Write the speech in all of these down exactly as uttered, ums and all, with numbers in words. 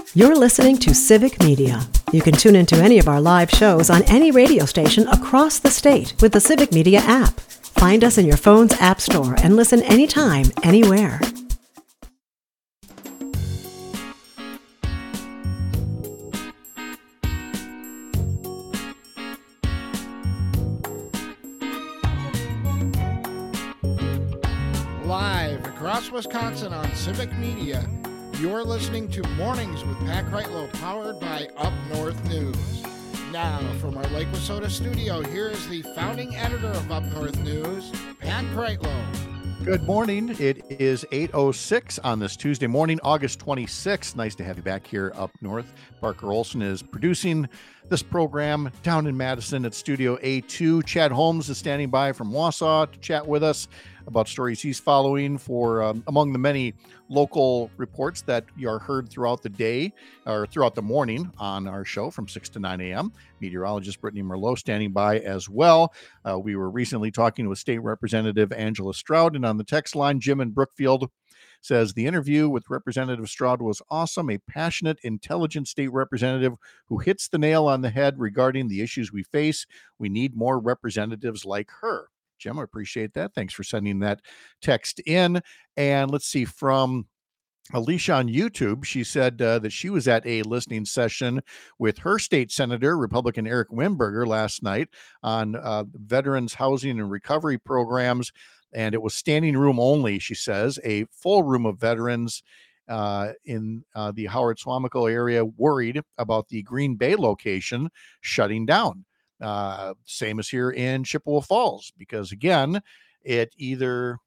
You're listening to Civic Media. You can tune into any of our live shows on any radio station across the state with the Civic Media app. Find us in your phone's app store and listen anytime, anywhere. Live across Wisconsin on Civic Media, you're listening to Mornings with Pat Kreitlow, powered by Up North News. Now, from our Lake Wissota studio, here is the founding editor of Up North News, Pat Kreitlow. Good morning. It is eight oh six on this Tuesday morning, August twenty-sixth. Nice to have you back here up north. Parker Olson is producing this program down in Madison at Studio A two. Chad Holmes is standing by from Wausau to chat with us about stories he's following for um, among the many local reports that are heard throughout the day or throughout the morning on our show from six to nine a.m. Meteorologist Brittany Merlot standing by as well. Uh, we were recently talking with State Representative Angela Stroud, and on the text line, Jim in Brookfield says the interview with Representative Stroud was awesome. A passionate, intelligent state representative who hits the nail on the head regarding the issues we face. We need more representatives like her. Jim, I appreciate that. Thanks for sending that text in. And let's see, from Alicia on YouTube, she said uh, that she was at a listening session with her state senator, Republican Eric Wimberger, last night on uh, veterans housing and recovery programs. And it was standing room only, she says, a full room of veterans uh, in uh, the Howard Swamico area worried about the Green Bay location shutting down. Uh, same as here in Chippewa Falls, because again, it either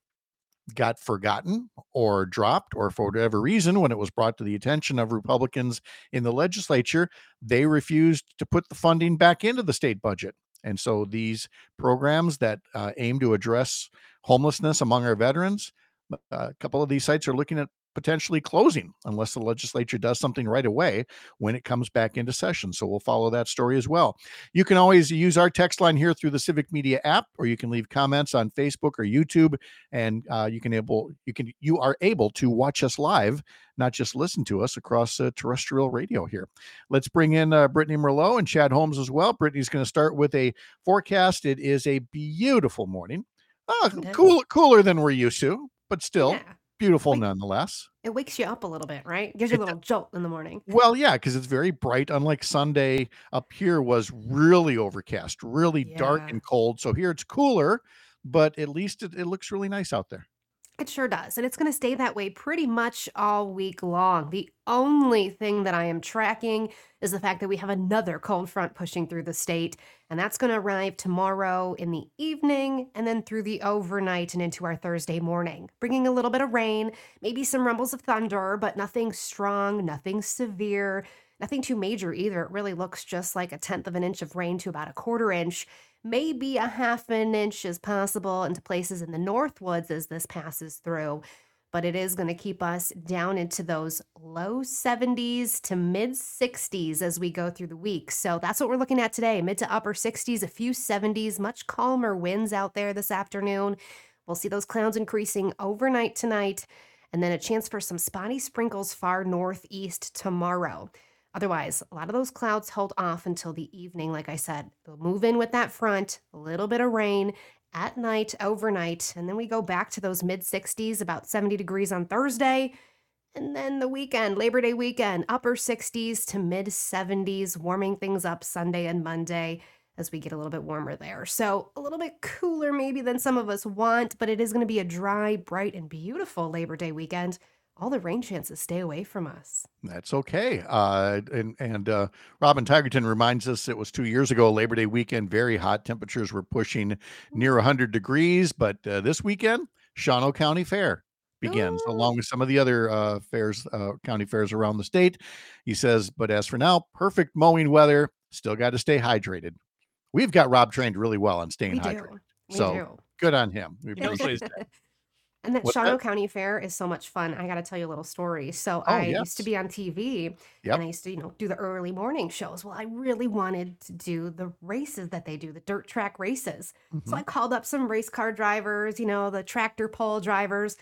got forgotten or dropped, or for whatever reason, when it was brought to the attention of Republicans in the legislature, they refused to put the funding back into the state budget. And so these programs that uh, aim to address homelessness among our veterans, a couple of these sites are looking at potentially closing unless the legislature does something right away when it comes back into session. So we'll follow that story as well. You can always use our text line here through the Civic Media app, or you can leave comments on Facebook or YouTube, and uh, you can able you can you are able to watch us live, not just listen to us across uh, terrestrial radio here. Let's bring in uh, Brittany Merlot and Chad Holmes as well. Brittany's going to start with a forecast. It is a beautiful morning, uh, cool, cooler than we're used to, but still. Yeah. Beautiful Wait, nonetheless. It wakes you up a little bit, right? Gives you a little jolt in the morning. Well, yeah, because it's very bright. Unlike Sunday up here was really overcast, really yeah. dark and cold. So here it's cooler, but at least it, it looks really nice out there. It sure does. And it's going to stay that way pretty much all week long. The only thing that I am tracking is the fact that we have another cold front pushing through the state. And that's going to arrive tomorrow in the evening and then through the overnight and into our Thursday morning, bringing a little bit of rain, maybe some rumbles of thunder, but nothing strong, nothing severe, nothing too major either. It really looks just like a tenth of an inch of rain to about a quarter inch. Maybe a half an inch is possible into places in the Northwoods as this passes through, but it is going to keep us down into those low seventies to mid sixties as we go through the week. So that's what we're looking at today, mid to upper sixties, a few seventies, much calmer winds out there this afternoon. We'll see those clouds increasing overnight tonight, and then a chance for some spotty sprinkles far northeast tomorrow. Otherwise, a lot of those clouds hold off until the evening. Like I said, they'll move in with that front, a little bit of rain at night, overnight, and then we go back to those mid sixties, about seventy degrees on Thursday. And then the weekend, Labor Day weekend, upper sixties to mid seventies, warming things up Sunday and Monday as we get a little bit warmer there. So a little bit cooler maybe than some of us want, but it is going to be a dry, bright, and beautiful Labor Day weekend. All the rain chances stay away from us. That's okay. Uh, and and uh, Robin Tigerton reminds us it was two years ago, Labor Day weekend, very hot. Temperatures were pushing near one hundred degrees. But uh, this weekend, Shawano County Fair begins, Ooh. along with some of the other uh, fairs, uh, county fairs around the state. He says, but as for now, perfect mowing weather. Still got to stay hydrated. We've got Rob trained really well on staying we hydrated. Do. We so do. Good on him. We appreciate that. And that What's Shawano that? County Fair is so much fun. I got to tell you a little story. So Oh, I yes. used to be on T V, Yep. and I used to, you know, do the early morning shows. Well, I really wanted to do the races that they do, the dirt track races. So Mhm. I called up some race car drivers, you know, the tractor pull drivers.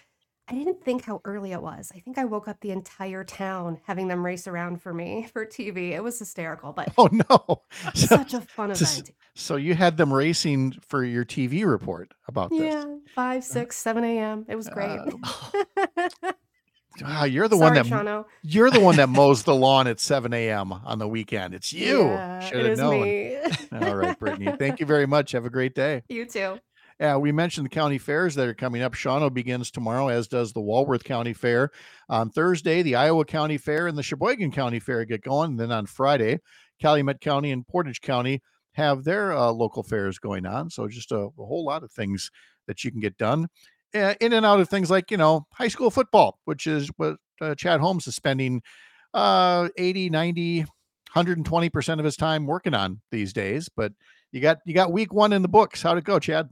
I didn't think how early it was. I think I woke up the entire town having them race around for me for T V. It was hysterical, but Oh, no. So such a fun s event. so you had them racing for your T V report about this. Yeah, five, Uh, six, seven a m. It was great. uh, wow, you're the one Sorry, that m Shawno. you're the one that mows the lawn at seven a m on the weekend. It's you. Yeah, Should it have is known. me. All right, Brittany. Thank you very much. Have a great day. You too. Yeah, we mentioned the county fairs that are coming up. Shawano begins tomorrow, as does the Walworth County Fair. On Thursday, the Iowa County Fair and the Sheboygan County Fair get going. And then on Friday, Calumet County and Portage County have their uh, local fairs going on. So just a, a whole lot of things that you can get done. Uh, in and out of things like, you know, high school football, which is what uh, Chad Holmes is spending uh, eighty, ninety, one hundred twenty percent of his time working on these days. But you got you got week one in the books. How'd it go, Chad?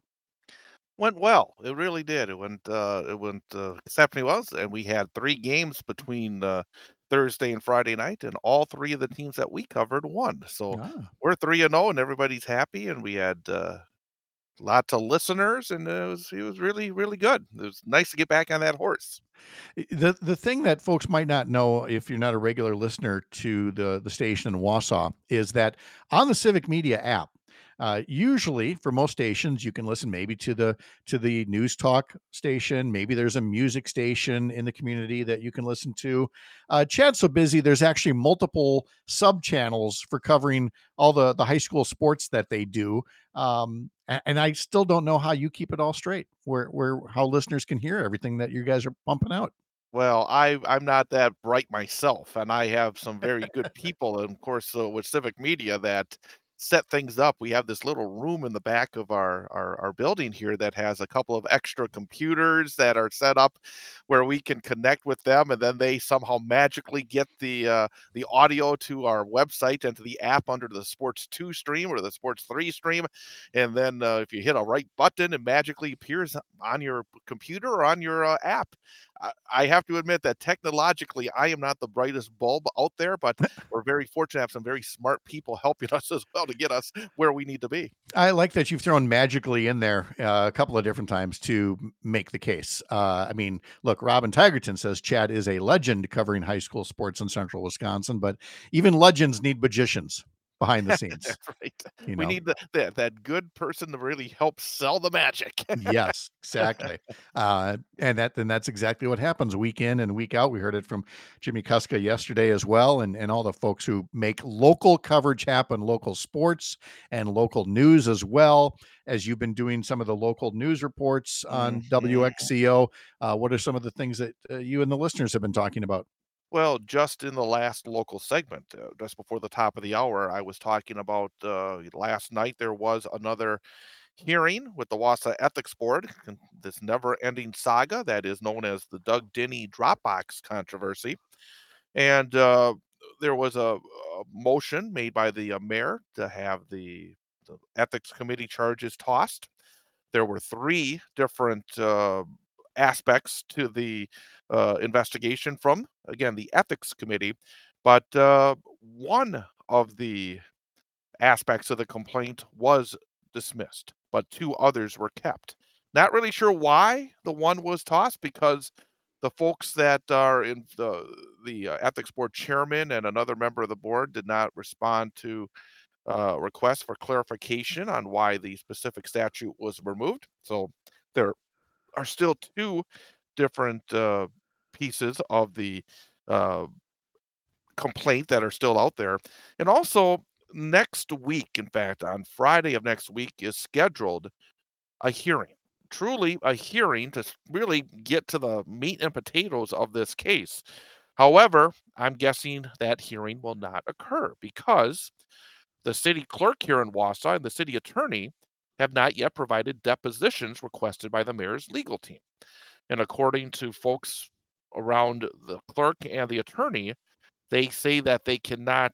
Went well. It really did. It went uh it went uh, exceptionally well, and we had three games between uh, Thursday and Friday night, and all three of the teams that we covered won. So Ah. we're three and zero, and everybody's happy. And we had uh, lots of listeners, and it was it was really really good. It was nice to get back on that horse. The the thing that folks might not know if you're not a regular listener to the the station in Wausau is that on the Civic Media app, uh, usually for most stations you can listen maybe to the to the news talk station. Maybe there's a music station in the community that you can listen to. Uh, Chad's so busy, there's actually multiple sub channels for covering all the the high school sports that they do. Um, a- and I still don't know how you keep it all straight, where where how listeners can hear everything that you guys are pumping out. Well, I I'm not that bright myself, and I have some very good people, and of course, uh, with Civic Media that set things up. We have this little room in the back of our, our our building here that has a couple of extra computers that are set up where we can connect with them, and then they somehow magically get the uh, the audio to our website and to the app under the Sports two stream or the Sports three stream, and then uh, if you hit a right button, it magically appears on your computer or on your uh, app. I I have to admit that technologically, I am not the brightest bulb out there, but we're very fortunate to have some very smart people helping us as well to get us where we need to be. I like that you've thrown magically in there uh, a couple of different times to m- make the case. Uh, I mean, look, Robin Tigerton says Chad is a legend covering high school sports in central Wisconsin, but even legends need magicians behind the scenes, That's right. you We know? need the, that that good person to really help sell the magic. Yes, exactly. Uh, and that and that's exactly what happens week in and week out. We heard it from Jimmy Kuska yesterday as well, and, and all the folks who make local coverage happen, local sports and local news as well. As you've been doing some of the local news reports on Mhm. W X C O, uh, what are some of the things that uh, you and the listeners have been talking about? Well, just in the last local segment, uh, just before the top of the hour, I was talking about uh, last night there was another hearing with the Wassa Ethics Board, con- this never ending saga that is known as the Doug Denny Dropbox controversy. And uh, there was a, a motion made by the uh, mayor to have the, the Ethics Committee charges tossed. There were three different uh, aspects to the uh, investigation from, again, the Ethics Committee. But uh, one of the aspects of the complaint was dismissed, but two others were kept. Not really sure why the one was tossed because the folks that are in the the uh, ethics board chairman and another member of the board did not respond to uh, requests for clarification on why the specific statute was removed. So there are still two different uh, pieces of the uh, complaint that are still out there. And also, next week, in fact, on Friday of next week, is scheduled a hearing. Truly a hearing to s- really get to the meat and potatoes of this case. However, I'm guessing that hearing will not occur because the city clerk here in Wausau and the city attorney have not yet provided depositions requested by the mayor's legal team. And according to folks around the clerk and the attorney, they say that they cannot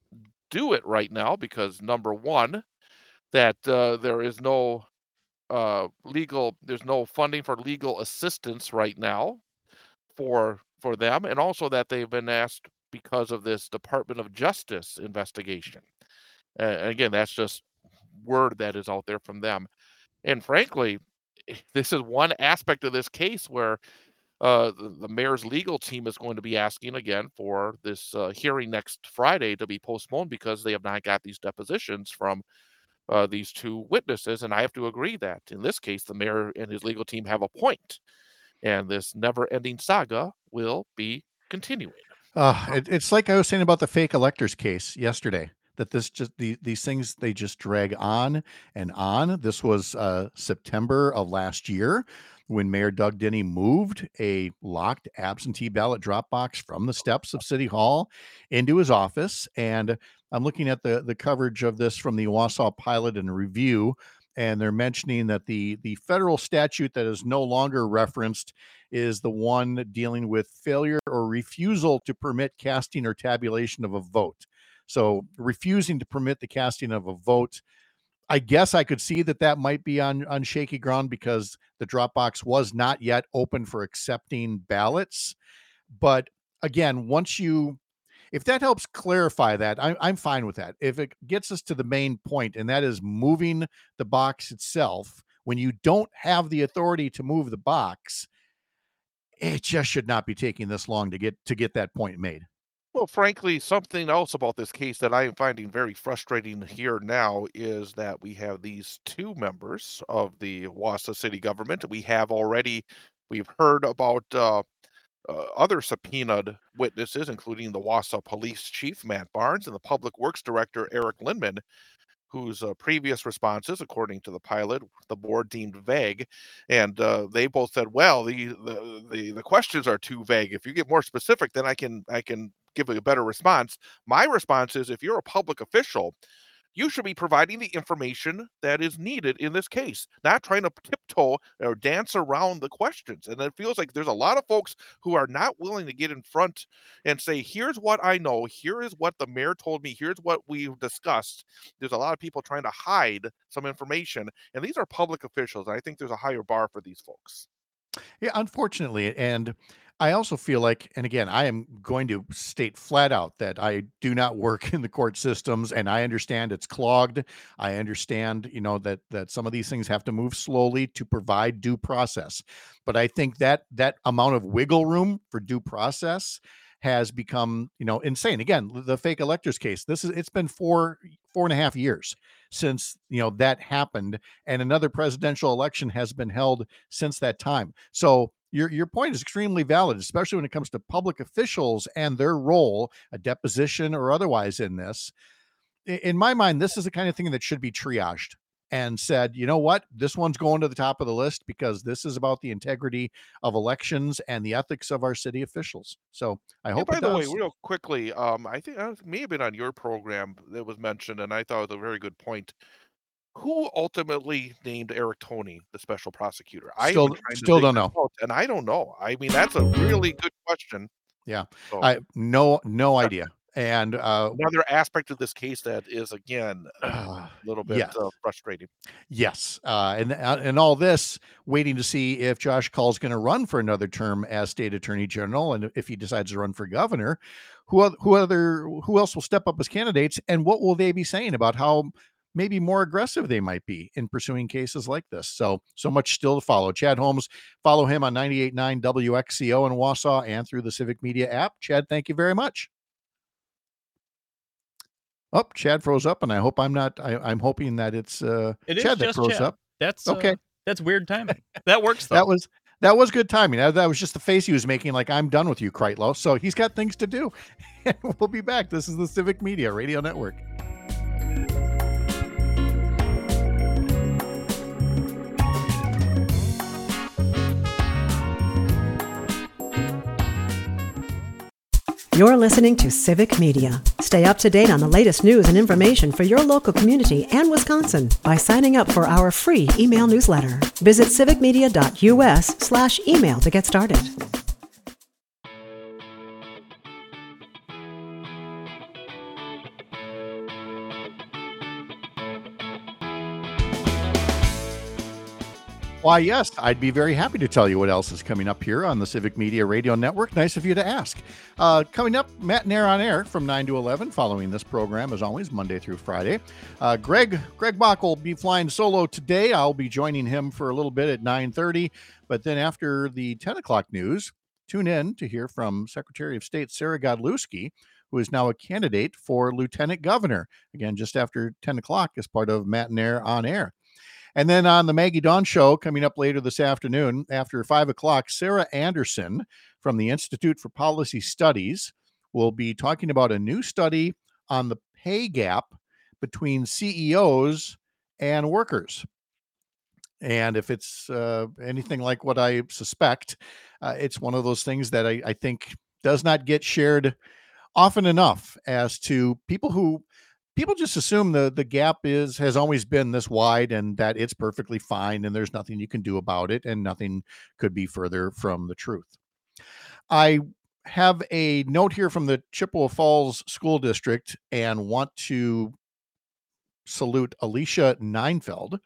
do it right now because number one, that uh, there is no uh, legal, there's no funding for legal assistance right now for for them, and also that they've been asked because of this Department of Justice investigation. Uh, and again, that's just word that is out there from them. And frankly, this is one aspect of this case where Uh, the, the mayor's legal team is going to be asking again for this uh, hearing next Friday to be postponed because they have not got these depositions from uh, these two witnesses. And I have to agree that in this case, the mayor and his legal team have a point, and this never-ending saga will be continuing. Uh, it, it's like I was saying about the fake electors case yesterday, that this just the, these things, they just drag on and on. This was uh, September of last year when Mayor Doug Denny moved a locked absentee ballot drop box from the steps of City Hall into his office. And I'm looking at the, the coverage of this from the Wausau Pilot and Review, and they're mentioning that the, the federal statute that is no longer referenced is the one dealing with failure or refusal to permit casting or tabulation of a vote. So refusing to permit the casting of a vote, I guess I could see that that might be on, on shaky ground because the drop box was not yet open for accepting ballots. But again, once you, if that helps clarify that, I, I'm fine with that. If it gets us to the main point, and that is moving the box itself, when you don't have the authority to move the box, it just should not be taking this long to get to get that point made. Well, frankly, something else about this case that I am finding very frustrating here now is that we have these two members of the Wausau city government. We have already, we've heard about uh, uh, other subpoenaed witnesses, including the Wausau police chief, Matt Barnes, and the public works director, Eric Lindman, whose uh, previous responses, according to the pilot, the board deemed vague, and uh, they both said, "Well, the, the the the questions are too vague. If you get more specific, then I can I can give a better response." My response is, if you're a public official, you should be providing the information that is needed in this case, not trying to tiptoe or dance around the questions. And it feels like there's a lot of folks who are not willing to get in front and say, here's what I know, here is what the mayor told me, here's what we've discussed. There's a lot of people trying to hide some information, and these are public officials. And I think there's a higher bar for these folks. Yeah, unfortunately. And I also feel like, and again, I am going to state flat out that I do not work in the court systems, and I understand it's clogged. I understand, you know, that that some of these things have to move slowly to provide due process. But I think that that amount of wiggle room for due process has become, you know, insane. Again, the fake electors case, this is, it's been four, four and a half years since, you know, that happened. And another presidential election has been held since that time. So your, your point is extremely valid, especially when it comes to public officials and their role, a deposition or otherwise in this. In my mind, this is the kind of thing that should be triaged and said, you know what, this one's going to the top of the list because this is about the integrity of elections and the ethics of our city officials. So I hope By it the way, does. real quickly, um, I think uh, may have been on your program that was mentioned, and I thought it was a very good point. Who ultimately named Eric Toney the special prosecutor? I've been Still, trying to still dig don't this know. out, and I don't know. I mean, that's a really good question. Yeah, So, I no no idea. And uh, another aspect of this case that is, again, a uh, little bit yes, uh, frustrating. yes, uh, and uh, and all this, waiting to see if Josh Call's going to run for another term as state attorney general, and if he decides to run for governor, who oth- who other who else will step up as candidates, and what will they be saying about how maybe more aggressive they might be in pursuing cases like this? So so much still to follow. Chad Holmes, follow him on ninety-eight point nine W X C O in Wausau and through the Civic Media app. Chad, thank you very much. Oh, Chad froze up, and I hope I'm not. I, I'm hoping that it's uh, It is Chad that just froze Chad. up. That's Okay, uh, that's weird timing. That works though. that was that was good timing. That, that was just the face he was making, like I'm done with you, Kreitlow. So he's got things to do. And we'll be back. This is the Civic Media Radio Network. You're listening to Civic Media. Stay up to date on the latest news and information for your local community and Wisconsin by signing up for our free email newsletter. Visit civicmedia.us slash email to get started. Why, yes, I'd be very happy to tell you what else is coming up here on the Civic Media Radio Network. Nice of you to ask. Uh, coming up, Matt and Air on Air from nine to eleven, following this program, as always, Monday through Friday. Uh, Greg Greg Bach will be flying solo today. I'll be joining him for a little bit at nine thirty. But then after the ten o'clock news, tune in to hear from Secretary of State Sarah Godlewski, who is now a candidate for Lieutenant Governor. Again, just after ten o'clock as part of Matt and Air on Air. And then on the Maggie Dawn Show, coming up later this afternoon, after five o'clock, Sarah Anderson from the Institute for Policy Studies will be talking about a new study on the pay gap between C E Os and workers. And if it's uh, anything like what I suspect, uh, it's one of those things that I, I think does not get shared often enough as to people who people just assume the the gap is has always been this wide and that it's perfectly fine and there's nothing you can do about it and nothing could be further from the truth. I have a note here from the Chippewa Falls School District and want to salute Alicia Neinfeld,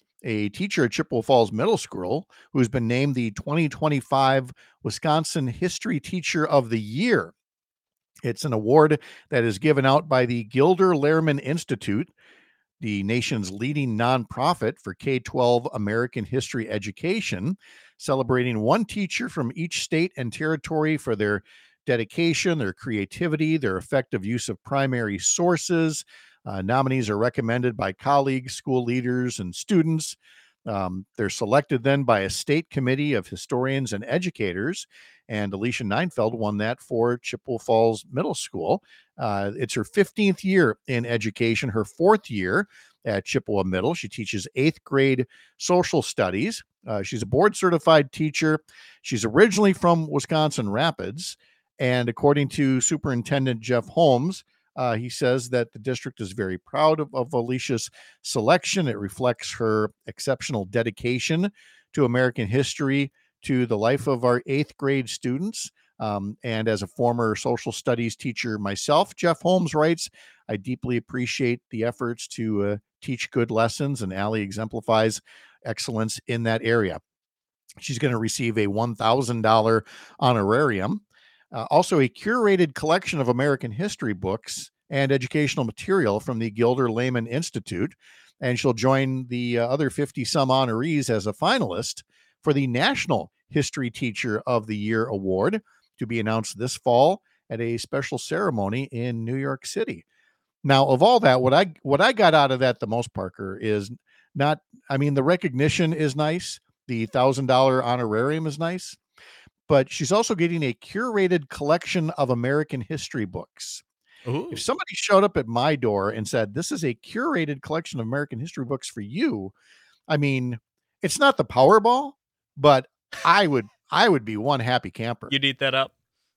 a teacher at Chippewa Falls Middle School, who's been named the twenty twenty-five Wisconsin History Teacher of the Year. It's an award that is given out by the Gilder Lehrman Institute, the nation's leading nonprofit for K twelve American history education, celebrating one teacher from each state and territory for their dedication, their creativity, their effective use of primary sources. Uh, nominees are recommended by colleagues, school leaders, and students. Um, they're selected then by a state committee of historians and educators, and Alicia Neinfeld won that for Chippewa Falls Middle School. Uh, it's her fifteenth year in education, her fourth year at Chippewa Middle. She teaches eighth grade social studies. Uh, she's a board-certified teacher. She's originally from Wisconsin Rapids, and according to Superintendent Jeff Holmes, Uh, he says that the district is very proud of, of Alicia's selection. It reflects her exceptional dedication to American history, to the life of our eighth grade students. Um, and as a former social studies teacher myself, Jeff Holmes writes, I deeply appreciate the efforts to uh, teach good lessons, and Allie exemplifies excellence in that area. She's going to receive a one thousand dollars honorarium. Uh, also, a curated collection of American history books and educational material from the Gilder Lehrman Institute. And she'll join the uh, other fifty-some honorees as a finalist for the National History Teacher of the Year Award, to be announced this fall at a special ceremony in New York City. Now, of all that, what I what I got out of that the most, Parker, is not, I mean, the recognition is nice. The one thousand dollars honorarium is nice. But she's also getting a curated collection of American history books. Ooh. If somebody showed up at my door and said, this is a curated collection of American history books for you, I mean, it's not the Powerball, but I would I would be one happy camper. You'd eat that up?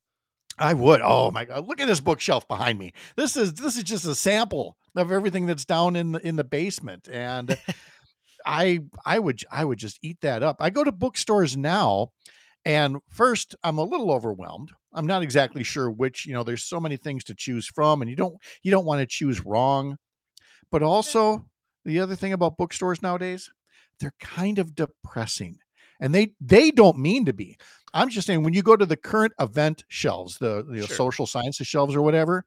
I would. Oh my God. Look at this bookshelf behind me. This is this is just a sample of everything that's down in the in the basement. And I I would I would just eat that up. I go to bookstores now. And first, I'm a little overwhelmed. I'm not exactly sure which, you know, there's so many things to choose from, and you don't you don't want to choose wrong. But also, the other thing about bookstores nowadays, they're kind of depressing. And they they don't mean to be. I'm just saying, when you go to the current event shelves, the, the Sure. social sciences shelves or whatever,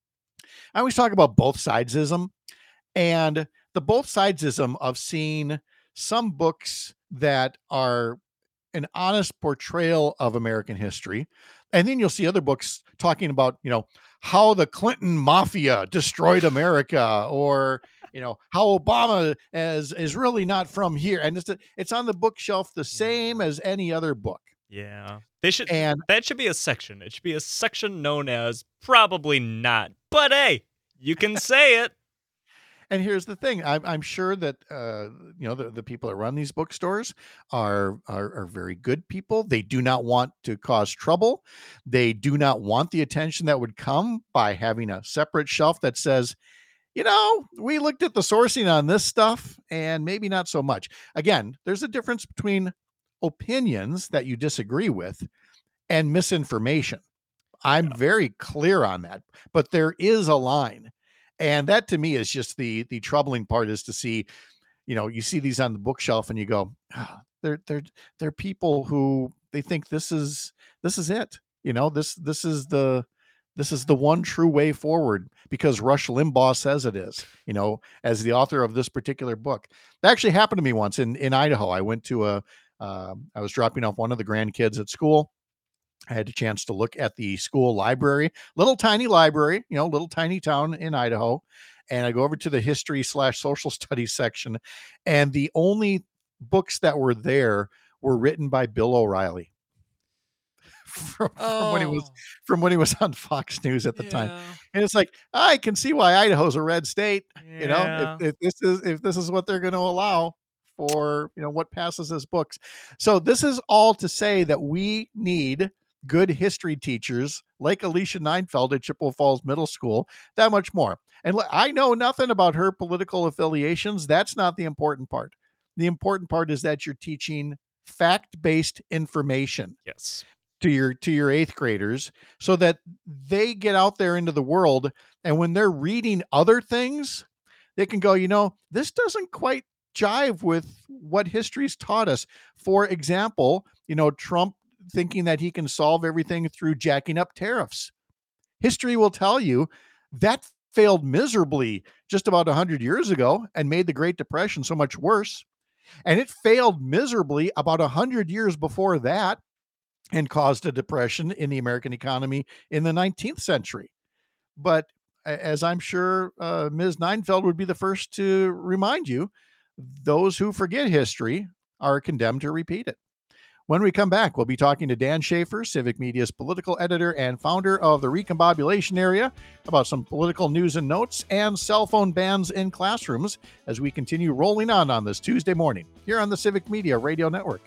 I always talk about both sidesism, and the both sidesism of seeing some books that are an honest portrayal of American history. And then you'll see other books talking about, you know, how the Clinton mafia destroyed America, or, you know, how Obama is, is really not from here. And it's, it's on the bookshelf the same as any other book. Yeah. They should, And that should be a section. It should be a section known as probably not. But hey, you can say it. And here's the thing. I'm, I'm sure that, uh, you know, the, the people that run these bookstores are, are, are very good people. They do not want to cause trouble. They do not want the attention that would come by having a separate shelf that says, you know, we looked at the sourcing on this stuff and maybe not so much. Again, there's a difference between opinions that you disagree with and misinformation. I'm very clear on that, but there is a line. And that to me is just the the troubling part, is to see, you know, you see these on the bookshelf and you go, oh, They're they're they're people who they think this is this is it. You know, this this is the this is the one true way forward because Rush Limbaugh says it is, you know, as the author of this particular book. That actually happened to me once in, in Idaho. I went to a, uh, I was dropping off one of the grandkids at school. I had a chance to look at the school library, little tiny library, you know, little tiny town in Idaho. And I go over to the history slash social studies section. And the only books that were there were written by Bill O'Reilly. From, Oh. from when he was from when he was on Fox News at the time, Yeah. and it's like I can see why Idaho's a red state. Yeah. You know, if, if this is if this is what they're going to allow for, you know, what passes as books. So this is all to say that we need good history teachers like Alicia Neinfeld at Chippewa Falls Middle School. That much more. And look, I know nothing about her political affiliations. That's not the important part. The important part is that you're teaching fact-based information Yes. to your to your eighth graders so that they get out there into the world, and when they're reading other things, they can go, you know, this doesn't quite jive with what history's taught us. For example, you know, Trump thinking that he can solve everything through jacking up tariffs. History will tell you that failed miserably just about one hundred years ago and made the Great Depression so much worse. And it failed miserably about one hundred years before that and caused a depression in the American economy in the nineteenth century. But as I'm sure uh, Miz Neinfeld would be the first to remind you, those who forget history are condemned to repeat it. When we come back, we'll be talking to Dan Schaefer, Civic Media's political editor and founder of the Recombobulation Area, about some political news and notes and cell phone bans in classrooms as we continue rolling on on this Tuesday morning here on the Civic Media Radio Network.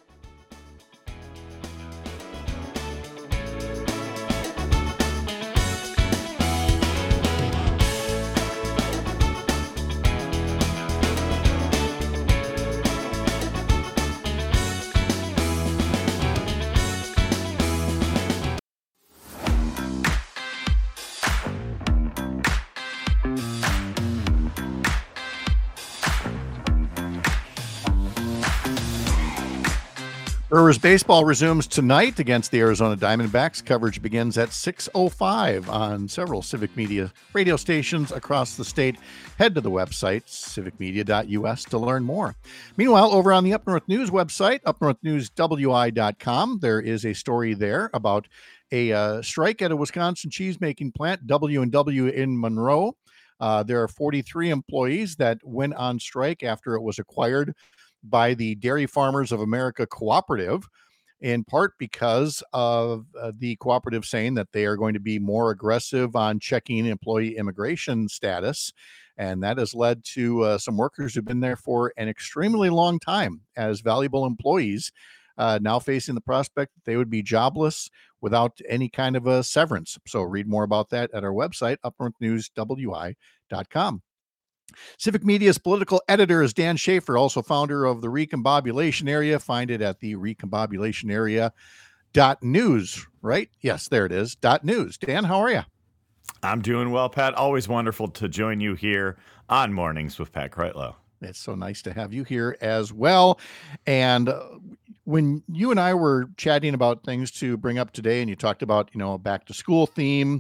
Brewers baseball resumes tonight against the Arizona Diamondbacks. Coverage begins at six oh five on several Civic Media radio stations across the state. Head to the website, civic media dot u s, to learn more. Meanwhile, over on the Up North News website, up north news w i dot com, there is a story there about a uh, strike at a Wisconsin cheese-making plant, W and W in Monroe. Uh, there are forty-three employees that went on strike after it was acquired by the Dairy Farmers of America Cooperative, in part because of uh, the cooperative saying that they are going to be more aggressive on checking employee immigration status. And that has led to uh, some workers who've been there for an extremely long time as valuable employees uh, now facing the prospect that they would be jobless without any kind of a severance. So read more about that at our website, up north news w i dot com. Civic Media's political editor is Dan Schaefer, also founder of the Recombobulation Area. Find it at the recombobulation area dot news, right? Yes, there it is, dot news. Dan, how are you? I'm doing well, Pat. Always wonderful to join you here on Mornings with Pat Kreitlow. It's so nice to have you here as well. And uh, when you and I were chatting about things to bring up today, and you talked about, you know, a back to school theme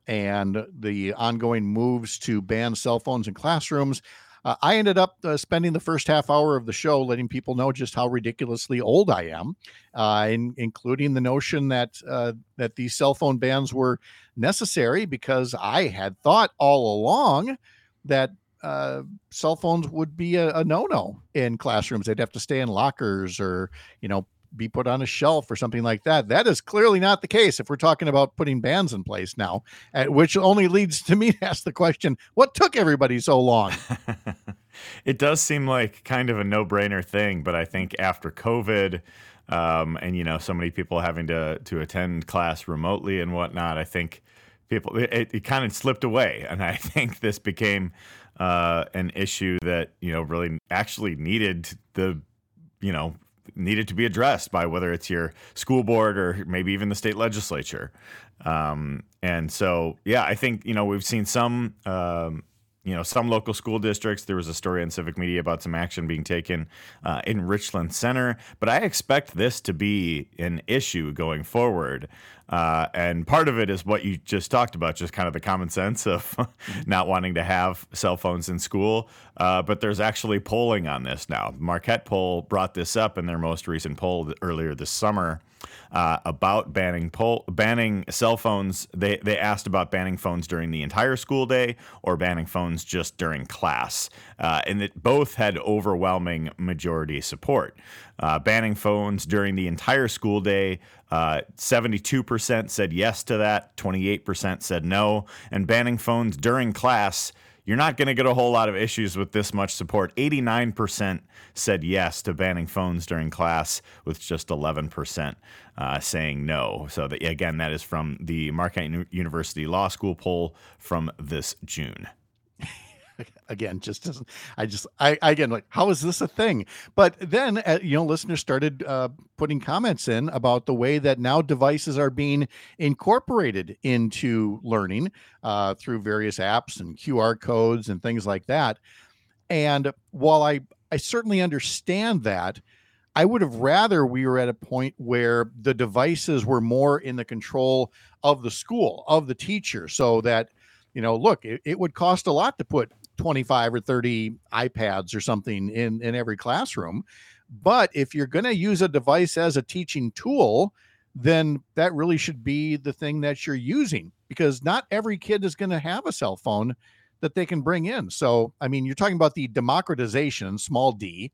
and the ongoing moves to ban cell phones in classrooms, uh, I ended up uh, spending the first half hour of the show letting people know just how ridiculously old I am, uh, in, including the notion that uh, that these cell phone bans were necessary because I had thought all along that uh, cell phones would be a, a no-no in classrooms. They'd have to stay in lockers or, you know, be put on a shelf or something like that. That is clearly not the case if we're talking about putting bans in place now, uh, which only leads to me to ask the question, what took everybody so long? It does seem like kind of a no-brainer thing, but I think after COVID um, and, you know, so many people having to, to attend class remotely and whatnot, I think people, it, it kind of slipped away. And I think this became uh, an issue that, you know, really actually needed the, you know, needed to be addressed by whether it's your school board or maybe even the state legislature. Um, and so, yeah, I think, you know, we've seen some, um, you know, some local school districts, there was a story in Civic Media about some action being taken uh, in Richland Center. But I expect this to be an issue going forward. Uh, and part of it is what you just talked about, just kind of the common sense of not wanting to have cell phones in school. Uh, but there's actually polling on this now. Marquette poll brought this up in their most recent poll earlier this summer uh, about banning poll, banning cell phones. They they asked about banning phones during the entire school day or banning phones just during class, uh, and it both had overwhelming majority support. Uh, banning phones during the entire school day, uh, seventy-two percent said yes to that, twenty-eight percent said no. And banning phones during class, you're not going to get a whole lot of issues with this much support. eighty-nine percent said yes to banning phones during class, with just eleven percent uh, saying no. So, that, again, that is from the Marquette U- University Law School poll from this June. Again, just doesn't, I just, I, I again, like, how is this a thing? But then, uh, you know, listeners started uh, putting comments in about the way that now devices are being incorporated into learning uh, through various apps and Q R codes and things like that. And while I, I certainly understand that, I would have rather we were at a point where the devices were more in the control of the school, of the teacher, so that, you know, look, it, it would cost a lot to put twenty-five or thirty iPads or something in, in every classroom. But if you're going to use a device as a teaching tool, then that really should be the thing that you're using, because not every kid is going to have a cell phone that they can bring in. So, I mean, you're talking about the democratization, small d,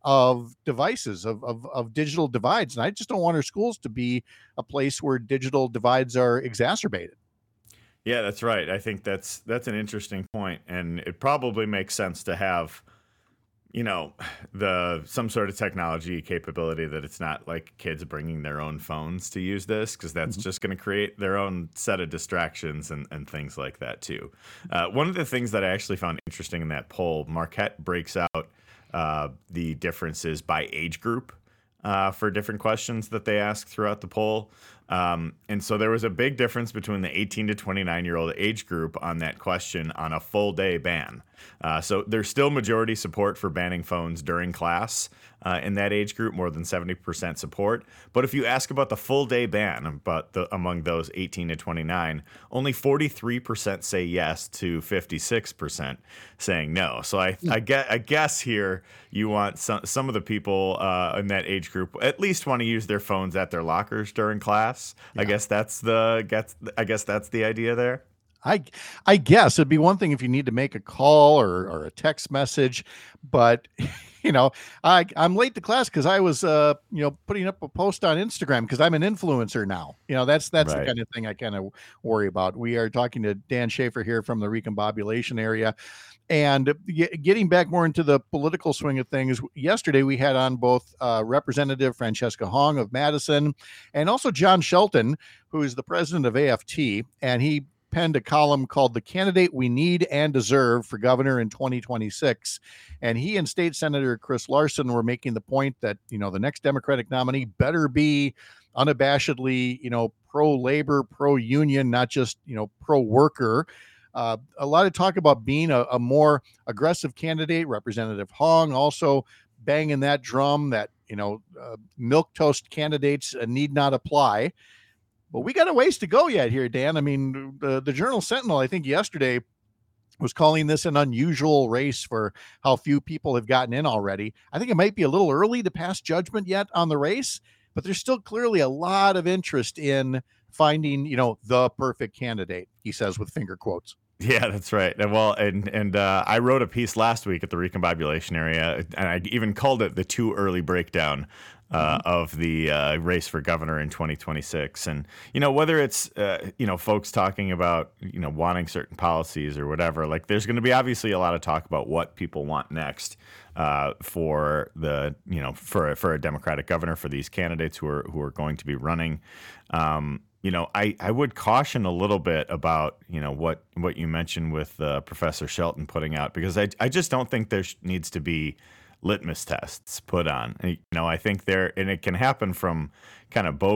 of devices, of, of, of digital divides. And I just don't want our schools to be a place where digital divides are exacerbated. Yeah, that's right. I think that's that's an interesting point, and it probably makes sense to have, you know, the some sort of technology capability that it's not like kids bringing their own phones to use this, because that's mm-hmm. just going to create their own set of distractions and, and things like that too. Uh, one of the things that I actually found interesting in that poll, Marquette breaks out uh, the differences by age group uh, for different questions that they ask throughout the poll. Um, and so there was a big difference between the eighteen to twenty-nine year old age group on that question on a full day ban. Uh, so there's still majority support for banning phones during class uh, in that age group, more than seventy percent support. But if you ask about the full day ban about the, among those eighteen to twenty-nine, only forty-three percent say yes to fifty-six percent saying no. So I, I, get, I guess here you want some, some of the people uh, in that age group at least want to use their phones at their lockers during class. Yeah. I guess that's the gets. I guess that's the idea there. I, I guess it'd be one thing if you need to make a call or, or a text message, but you know, I I'm late to class because I was uh you know putting up a post on Instagram because I'm an influencer now. You know, that's that's right. The kind of thing I kind of worry about. We are talking to Dan Schaefer here from the Recombobulation area. And getting back more into the political swing of things, yesterday we had on both uh, Representative Francesca Hong of Madison and also John Shelton, who is the president of A F T, and he penned a column called "The Candidate We Need and Deserve for Governor in twenty twenty-six." And he and State Senator Chris Larson were making the point that, you know, the next Democratic nominee better be unabashedly, you know, pro-labor, pro-union, not just, you know, pro-worker. Uh, a lot of talk about being a, a more aggressive candidate. Representative Hong also banging that drum that, you know, uh, milquetoast candidates uh, need not apply. But we got a ways to go yet here, Dan. I mean, the, the Journal Sentinel, I think yesterday, was calling this an unusual race for how few people have gotten in already. I think it might be a little early to pass judgment yet on the race, but there's still clearly a lot of interest in finding, you know, the perfect candidate, he says with finger quotes. Yeah, that's right. And well, and and uh, I wrote a piece last week at the Recombobulation area, and I even called it the too early breakdown uh, mm-hmm. of the uh, race for governor in twenty twenty-six. And, you know, whether it's, uh, you know, folks talking about, you know, wanting certain policies or whatever, like there's going to be obviously a lot of talk about what people want next uh, for the, you know, for, for a Democratic governor, for these candidates who are who are going to be running. Um, You know, I, I would caution a little bit about, you know, what, what you mentioned with uh, Professor Shelton putting out, because I, I just don't think there sh- needs to be litmus tests put on. You know, I think there, and it can happen from kind of both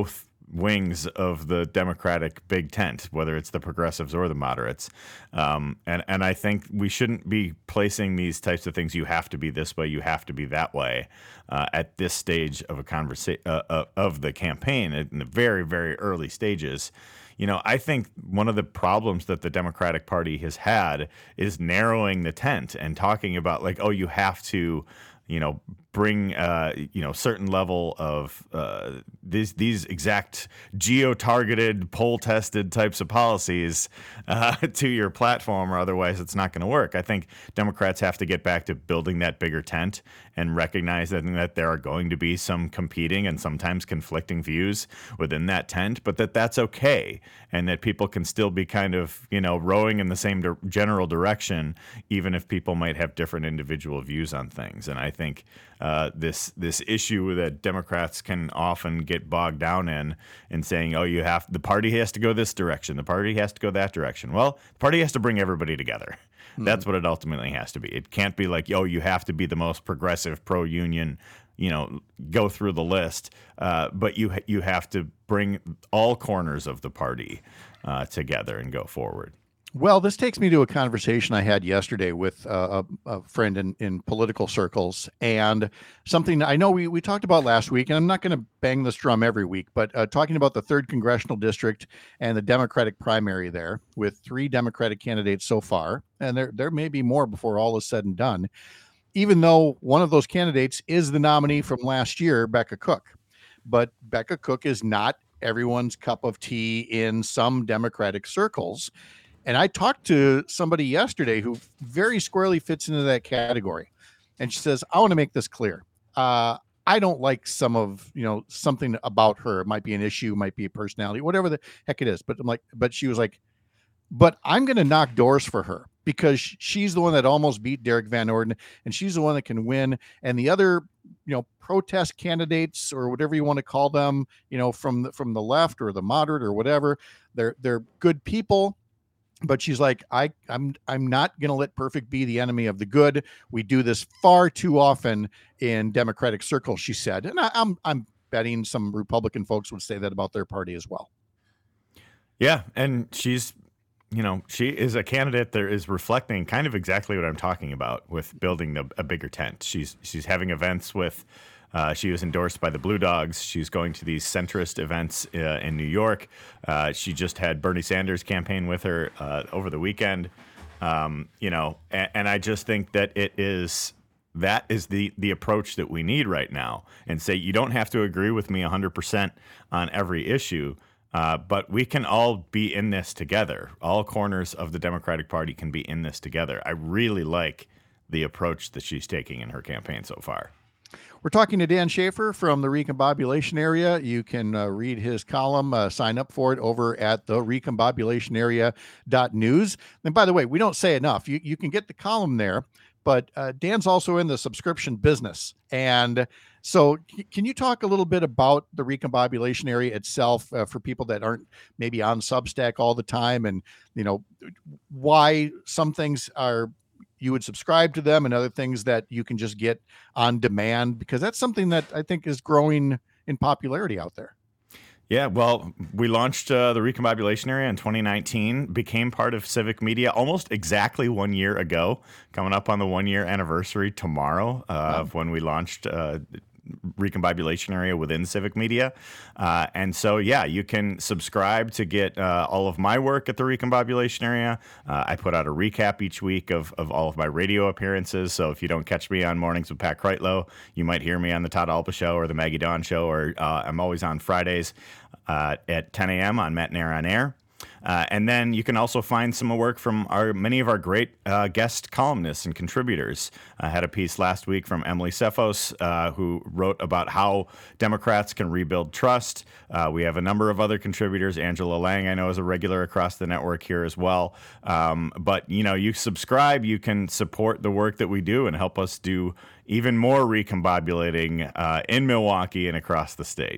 wings of the Democratic big tent, whether it's the progressives or the moderates. Um, and, and I think we shouldn't be placing these types of things, you have to be this way, you have to be that way, uh, at this stage of a conversa- uh, uh, of the campaign, in the very, very early stages. You know, I think one of the problems that the Democratic Party has had is narrowing the tent and talking about like, oh, you have to, you know, bring, uh, you know, certain level of uh, these these exact geo-targeted, poll-tested types of policies uh, to your platform, or otherwise it's not going to work. I think Democrats have to get back to building that bigger tent and recognize that, that there are going to be some competing and sometimes conflicting views within that tent, but that that's okay, and that people can still be kind of, you know, rowing in the same di- general direction, even if people might have different individual views on things. And I think uh, this this issue that Democrats can often get bogged down in, in saying, oh, you have the party has to go this direction, the party has to go that direction. Well, the party has to bring everybody together. Mm-hmm. That's what it ultimately has to be. It can't be like, oh, you have to be the most progressive, pro-union, you know, go through the list. Uh, but you you have to bring all corners of the party uh, together and go forward. Well, this takes me to a conversation I had yesterday with uh, a, a friend in, in political circles, and something I know we, we talked about last week, and I'm not going to bang this drum every week, but uh, talking about the third congressional district and the Democratic primary there, with three Democratic candidates so far, and there there may be more before all is said and done, even though one of those candidates is the nominee from last year, Becca Cook. But Becca Cook is not everyone's cup of tea in some Democratic circles. And I talked to somebody yesterday who very squarely fits into that category. And she says, I want to make this clear. Uh, I don't like some of, you know, something about her. It might be an issue, might be a personality, whatever the heck it is. But I'm like, but she was like, but I'm going to knock doors for her because she's the one that almost beat Derek Van Orden, and she's the one that can win. And the other, you know, protest candidates or whatever you want to call them, you know, from the, from the left or the moderate or whatever, they're, they're good people. But she's like, I, I'm I'm not going to let perfect be the enemy of the good. We do this far too often in Democratic circles, she said. And I, I'm I'm betting some Republican folks would say that about their party as well. Yeah, and she's, you know, she is a candidate that is reflecting kind of exactly what I'm talking about with building the, a bigger tent. She's she's having events with. Uh, she was endorsed by the Blue Dogs. She's going to these centrist events uh, in New York. Uh, she just had Bernie Sanders campaign with her uh, over the weekend. Um, you know, and, and I just think that it is that is the the approach that we need right now. And say you don't have to agree with me one hundred percent on every issue, uh, but we can all be in this together. All corners of the Democratic Party can be in this together. I really like the approach that she's taking in her campaign so far. We're talking to Dan Schaefer from the Recombobulation Area. You can uh, read his column, uh, sign up for it over at the recombobulation area dot news. And by the way, we don't say enough. You, you can get the column there, but uh, Dan's also in the subscription business. And so can you talk a little bit about the Recombobulation Area itself uh, for people that aren't maybe on Substack all the time, and, you know, why some things are you would subscribe to them and other things that you can just get on demand, because that's something that I think is growing in popularity out there. Yeah, well, we launched uh, the Recombobulation Area in twenty nineteen, became part of Civic Media almost exactly one year ago, coming up on the one year anniversary tomorrow uh, wow. of when we launched uh, Recombobulation Area within Civic Media. Uh, and so, yeah, you can subscribe to get uh, all of my work at the Recombobulation Area. Uh, I put out a recap each week of, of all of my radio appearances. So if you don't catch me on Mornings with Pat Kreitlow, you might hear me on the Todd Alba Show or the Maggie Dawn Show, or uh, I'm always on Fridays uh, at ten a.m. on Matt Nair on Air. Uh, and then you can also find some work from our many of our great uh, guest columnists and contributors. I had a piece last week from Emily Cephos, uh, who wrote about how Democrats can rebuild trust. Uh, we have a number of other contributors. Angela Lang, I know, is a regular across the network here as well. Um, but, you know, you subscribe, you can support the work that we do and help us do even more recombobulating uh, in Milwaukee and across the state.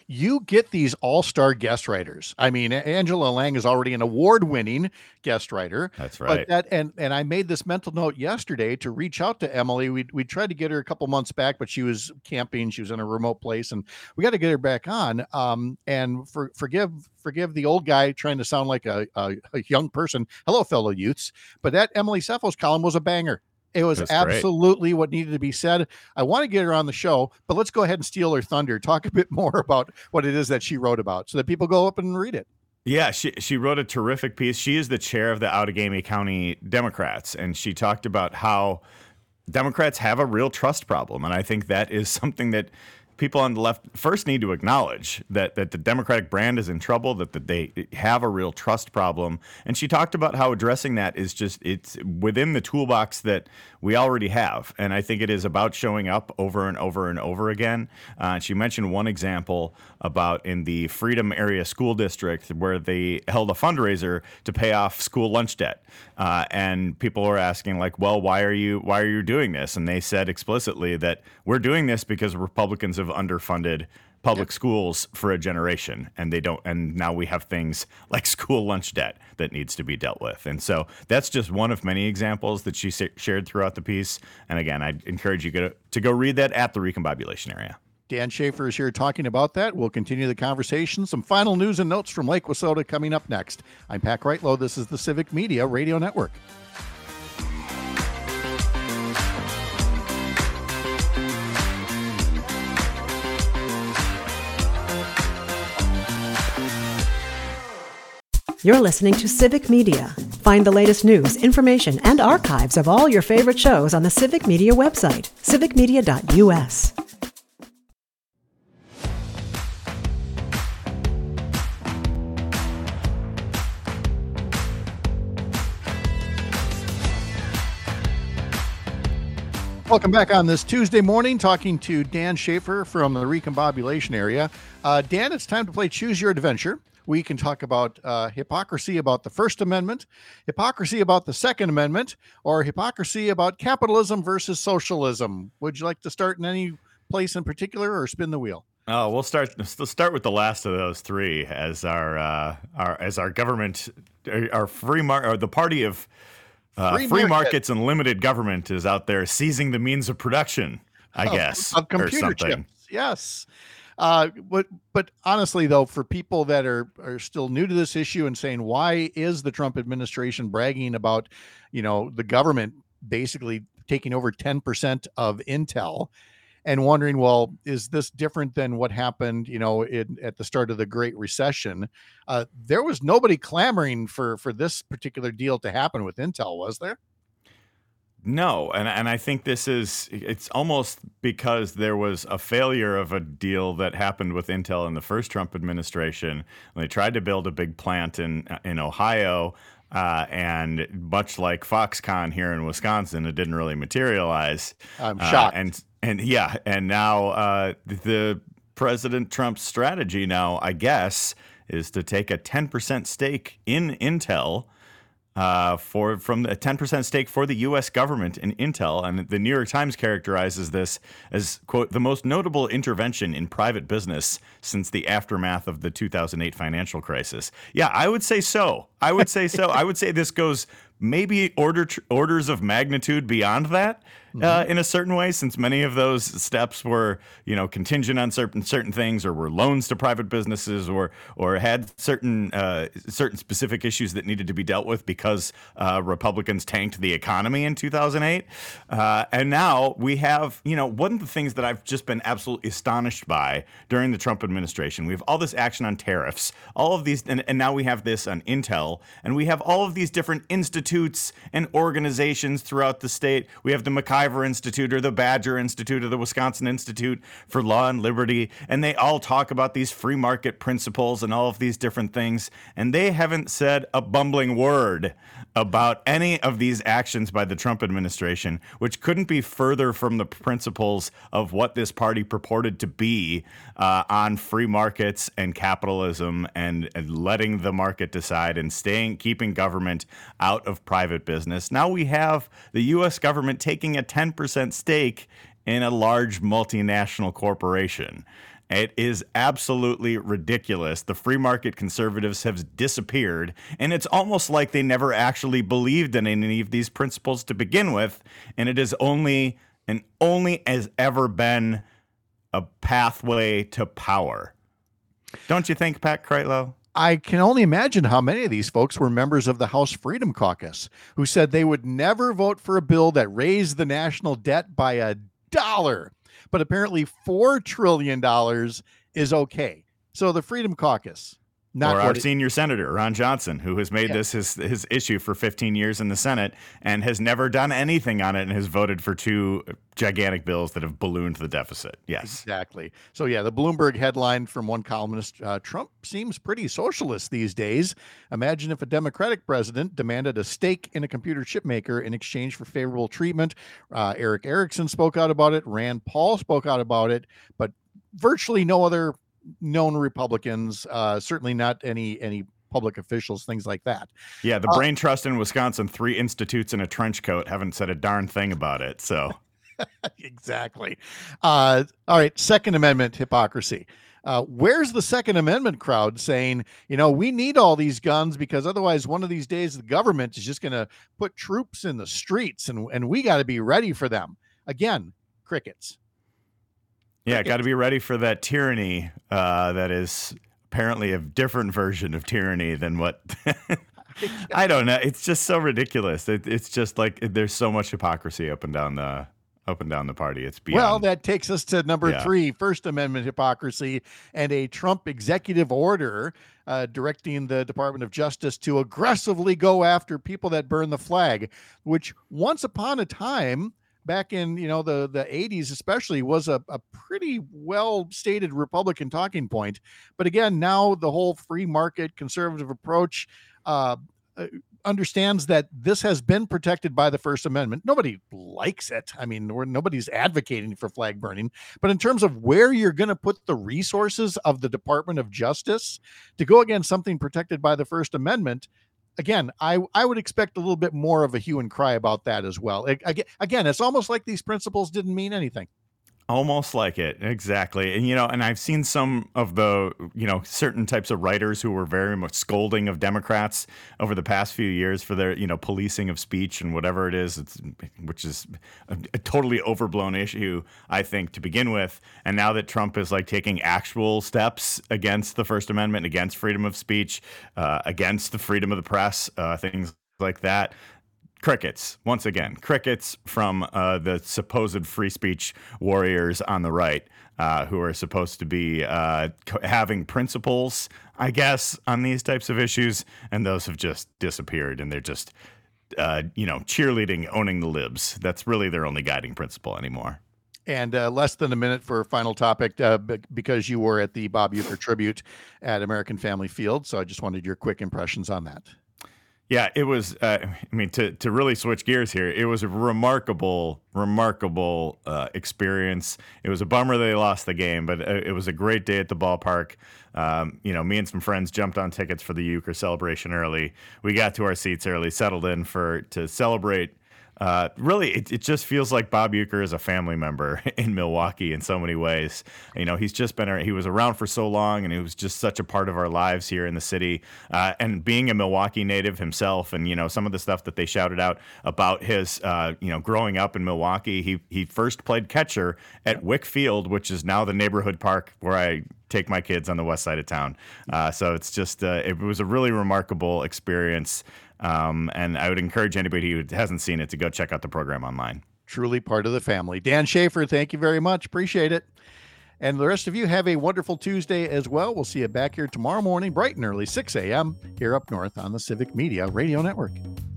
you get these all-star guest writers. I mean, Angela Lang is already an award-winning guest writer. That's right. But that and and I made this mental note yesterday to reach out to Emily. We we tried to get her a couple months back, but she was camping. She was in a remote place, and we got to get her back on. Um, and for forgive forgive the old guy trying to sound like a, a, a young person. Hello, fellow youths. But that Emily Cephos column was a banger. It was That's absolutely great. What needed to be said. I want to get her on the show, but let's go ahead and steal her thunder. Talk a bit more about what it is that she wrote about so that people go up and read it. Yeah, she she wrote a terrific piece. She is the chair of the Outagamie County Democrats, and she talked about how Democrats have a real trust problem. And I think that is something that people on the left first need to acknowledge, that that the Democratic brand is in trouble, that, that they have a real trust problem. And she talked about how addressing that is just, it's within the toolbox that we already have. And I think it is about showing up over and over and over again. Uh, she mentioned one example about in the Freedom Area School District where they held a fundraiser to pay off school lunch debt. Uh, and people were asking, like, well, why are you why are you doing this? And they said explicitly that we're doing this because Republicans have underfunded public schools for a generation, and they don't, and now we have things like school lunch debt that needs to be dealt with. And so that's just one of many examples that she shared throughout the piece. And again, I'd encourage you to, to go read that at the Recombobulation area. Dan Schaefer is here talking about that. We'll continue the conversation. Some final news and notes from Lake Wissota coming up next. I'm Pat Kreitlow. This is the Civic Media Radio Network. You're listening to Civic Media. Find the latest news, information, and archives of all your favorite shows on the Civic Media website, civic media dot u s. Welcome back on this Tuesday morning, talking to Dan Schaefer from the Recombobulation area. Uh, Dan, it's time to play Choose Your Adventure. We can talk about uh, hypocrisy about the First Amendment, hypocrisy about the Second Amendment, or hypocrisy about capitalism versus socialism. Would you like to start in any place in particular, or spin the wheel? Oh, we'll start. Let's start with the last of those three, as our uh, our as our government, our free mar- or the party of uh, free, free market. markets and limited government is out there seizing the means of production, I of, guess, of computer or something. chips. Yes. Uh, but but honestly, though, for people that are are still new to this issue and saying, why is the Trump administration bragging about, you know, the government basically taking over ten percent of Intel, and wondering, well, is this different than what happened, you know, in, at the start of the Great Recession? Uh, there was nobody clamoring for for this particular deal to happen with Intel, was there? No, and and I think this is, it's almost because there was a failure of a deal that happened with Intel in the first Trump administration. They tried to build a big plant in in Ohio, uh, and much like Foxconn here in Wisconsin, it didn't really materialize. I'm shocked. Uh, and and yeah, and now uh, the President Trump's strategy now, I guess, is to take a ten percent stake in Intel. Uh, for from a ten percent stake for the U S government in Intel. And the New York Times characterizes this as, quote, the most notable intervention in private business since the aftermath of the two thousand eight financial crisis. Yeah, I would say so. I would say so. I would say this goes maybe order orders of magnitude beyond that. Uh, in a certain way, since many of those steps were, you know, contingent on certain certain things, or were loans to private businesses, or or had certain uh, certain specific issues that needed to be dealt with because uh, Republicans tanked the economy in two thousand eight. Uh, and now we have, you know, one of the things that I've just been absolutely astonished by during the Trump administration, we have all this action on tariffs, all of these, and, and now we have this on Intel, and we have all of these different institutes and organizations throughout the state. We have the McIver Institute, or the Badger Institute, or the Wisconsin Institute for Law and Liberty, and they all talk about these free market principles and all of these different things, and they haven't said a bumbling word about any of these actions by the Trump administration, which couldn't be further from the principles of what this party purported to be uh, on free markets and capitalism, and, and letting the market decide, and staying, keeping government out of private business. Now we have the U S government taking a ten percent stake in a large multinational corporation. It is absolutely ridiculous. The free market conservatives have disappeared, and it's almost like they never actually believed in any of these principles to begin with, and it is only and only has ever been a pathway to power. Don't you think, Pat Kreitlow? I can only imagine how many of these folks were members of the House Freedom Caucus who said they would never vote for a bill that raised the national debt by a dollar. But apparently four trillion dollars is okay. So the Freedom Caucus. Not or our it, senior senator, Ron Johnson, who has made yeah. this his, his issue for fifteen years in the Senate and has never done anything on it and has voted for two gigantic bills that have ballooned the deficit. Yes. Exactly. So, yeah, the Bloomberg headline from one columnist, uh, Trump seems pretty socialist these days. Imagine if a Democratic president demanded a stake in a computer chip maker in exchange for favorable treatment. Uh, Eric Erickson spoke out about it. Rand Paul spoke out about it. But virtually no other known Republicans, uh, certainly not any any public officials, things like that. Yeah, the uh, brain trust in Wisconsin, three institutes in a trench coat, haven't said a darn thing about it. So exactly. Uh, all right, Second Amendment hypocrisy. Uh, where's the Second Amendment crowd saying, you know, we need all these guns because otherwise one of these days the government is just going to put troops in the streets and, and we got to be ready for them. Again, crickets. Yeah, got to be ready for that tyranny uh, that is apparently a different version of tyranny than what I don't know. It's just so ridiculous. It, it's just like there's so much hypocrisy up and down the up and down the party. It's beyond. Well, that takes us to number yeah. three, First Amendment hypocrisy and a Trump executive order uh, directing the Department of Justice to aggressively go after people that burn the flag, which once upon a time, back in, you know, the, the eighties especially, was a, a pretty well-stated Republican talking point. But again, now the whole free market conservative approach uh, understands that this has been protected by the First Amendment. Nobody likes it. I mean, we're, nobody's advocating for flag burning. But in terms of where you're going to put the resources of the Department of Justice to go against something protected by the First Amendment, again, I, I would expect a little bit more of a hue and cry about that as well. It, again, it's almost like these principles didn't mean anything. Almost like it. Exactly. And, you know, and I've seen some of the, you know, certain types of writers who were very much scolding of Democrats over the past few years for their, you know, policing of speech and whatever it is, it's, which is a, a totally overblown issue, I think, to begin with. And now that Trump is like taking actual steps against the First Amendment, against freedom of speech, uh, against the freedom of the press, uh, things like that. Crickets, once again, crickets from uh, the supposed free speech warriors on the right, uh, who are supposed to be uh, co- having principles, I guess, on these types of issues, and those have just disappeared, and they're just, uh, you know, cheerleading, owning the libs. That's really their only guiding principle anymore. And uh, less than a minute for a final topic, uh, b- because you were at the Bob Uecker tribute at American Family Field, so I just wanted your quick impressions on that. Yeah, it was, uh, I mean, to, to really switch gears here, it was a remarkable, remarkable uh, experience. It was a bummer they lost the game, but it was a great day at the ballpark. Um, you know, me and some friends jumped on tickets for the Uecker celebration early. We got to our seats early, settled in for to celebrate. Uh, really, it, it just feels like Bob Uecker is a family member in Milwaukee in so many ways. You know, he's just been, he was around for so long, and he was just such a part of our lives here in the city. Uh, and being a Milwaukee native himself, and, you know, some of the stuff that they shouted out about his, uh, you know, growing up in Milwaukee, he, he first played catcher at Wick Field, which is now the neighborhood park where I take my kids on the west side of town. Uh, so it's just, uh, it was a really remarkable experience. Um, and I would encourage anybody who hasn't seen it to go check out the program online. Truly part of the family. Dan Schaefer, thank you very much. Appreciate it. And the rest of you have a wonderful Tuesday as well. We'll see you back here tomorrow morning, bright and early, six a.m. here up north on the Civic Media Radio Network.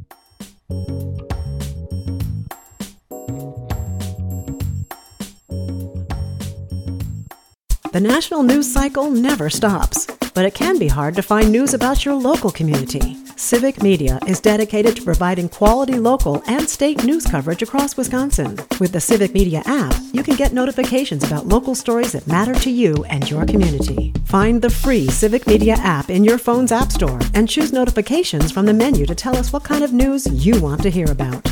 The national news cycle never stops, but it can be hard to find news about your local community. Civic Media is dedicated to providing quality local and state news coverage across Wisconsin. With the Civic Media app, you can get notifications about local stories that matter to you and your community. Find the free Civic Media app in your phone's app store and choose notifications from the menu to tell us what kind of news you want to hear about.